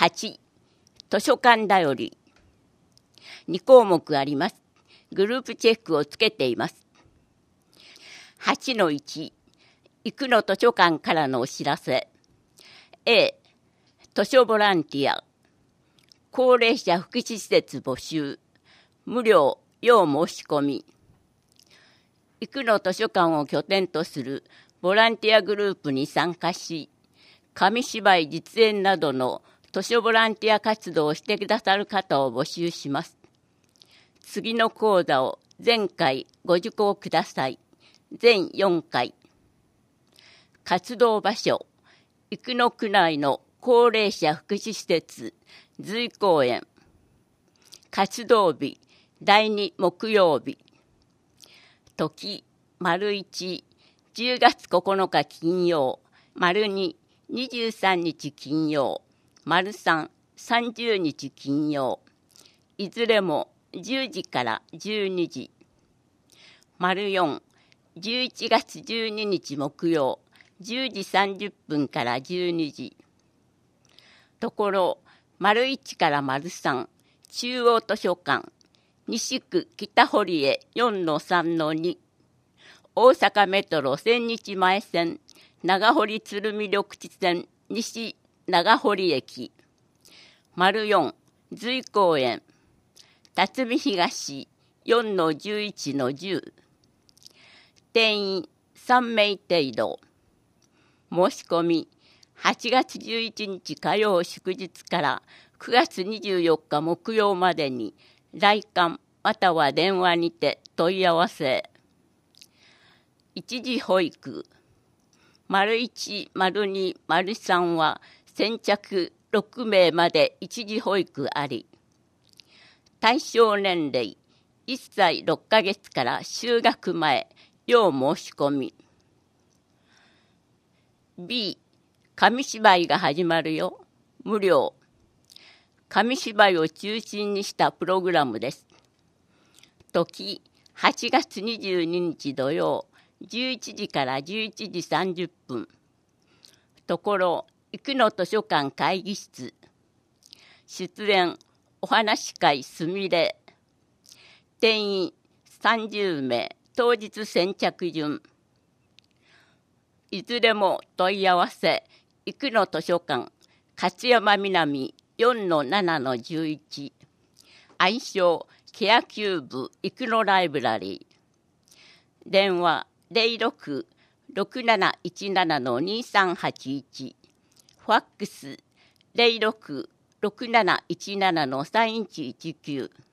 8、図書館だより。2項目あります。グループチェックをつけています。8-1、生野図書館からのお知らせ。A、図書ボランティア。高齢者福祉施設募集。無料、要申し込み。生野図書館を拠点とするボランティアグループに参加し、紙芝居実演などの図書ボランティア活動をしてくださる方を募集します。次の講座を前回ご受講ください。全4回。活動場所、生野区内の高齢者福祉施設、随公園。活動日、第2木曜日。時、1、10月9日金曜、2、23日金曜、3、30日金曜。いずれも10時から12時。4、11月12日木曜、10時30分から12時。ところ、1から3、中央図書館、西区北堀江 4-3-2、大阪メトロ千日前線、長堀鶴見緑地線、西長堀駅。4、随公園、辰巳東 4-11-10。定員3名程度。申し込み、8月11日火曜祝日から9月24日木曜までに来館または電話にて問い合わせ。一時保育、1、2、3は先着6名まで一時保育あり。対象年齢1歳6ヶ月から就学前、要申し込み。B、紙芝居が始まるよ。無料。紙芝居を中心にしたプログラムです。時、8月22日土曜、11時から11時30分。ところ、生野図書館会議室。出演、お話会すみれ。定員30名、当日先着順。いずれも問い合わせ、生野図書館、勝山南 4-7-11。愛称、ケアキューブ生野ライブラリー。電話06-6717-2381。ファックス06-6717-3119。